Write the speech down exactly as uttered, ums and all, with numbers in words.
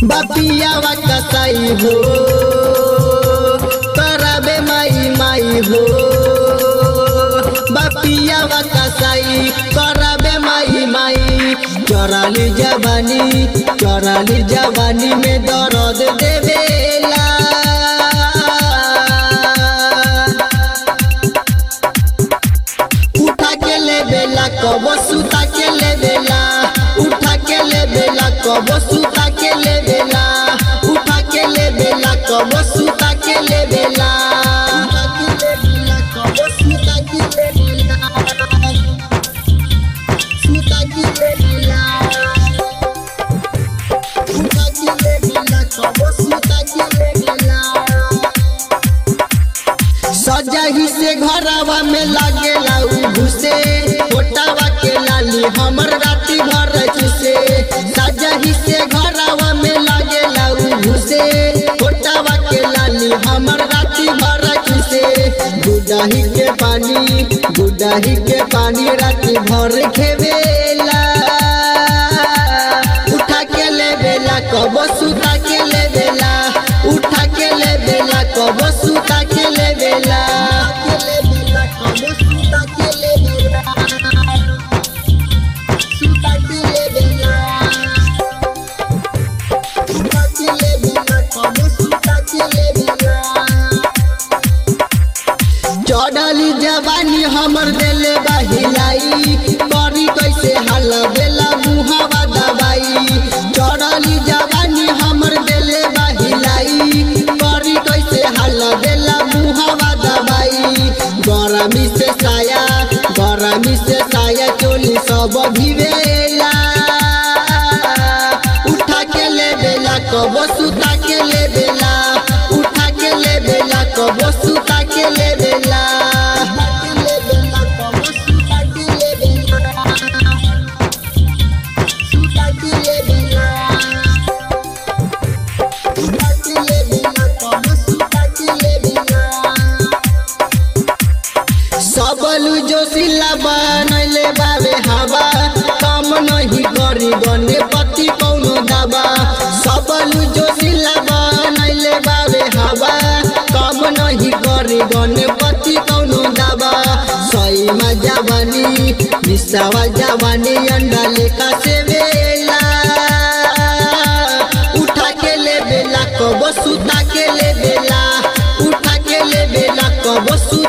बापियावा कसाई हो कराबे माई माई हो बापियावा कसाई कराबे माई माई चोराली जवानी चोराली जवानी में दर्द देवेला उठा के ले बेला कबो सुता के ले बेला उठा के ले बेला कबो सुता के ले बेला उठा के ले बेला कबो सुता के ले बेला सजाही से घरवा में लागेला घुसे कोटावा के लाली हमर राती भर चुसे सजाही से घरवा में लागेला घुसे कोटावा के लाली हमर राती भर चुसे गुडाही के पानी गुडाही के पानी राती भर खेवेला उठा के ले बेला कबो सुता के ले बेला उठा के ले बेला कबो सुता के ले बेला चढ़ली जवानी हमर देले बहिलाई करी कैसे हाल बेला मुहावा दवाई चढ़ली जवानी हमर देले बहिलाई करी कैसे हाल बेला मुहावा दवाई गरमी से साया गरमी से साया चोली सब भिवेला उठा के ले बेला कबो सुता के ले बेला उठा के ले बेला कबो सुता के ले बेला सबलू जोशिला बनैले बावे हवा कम नहीं करी गने पति कौनो दबा सबलू जोशिला बनैले बावे हवा कम नहीं करी गने पति कौनो दबा सही में जवानी निसावा जवानी अंडा लेका से वेला उठा के ले बेला कबो सुता के ले बेला उठा के ले बेला कबो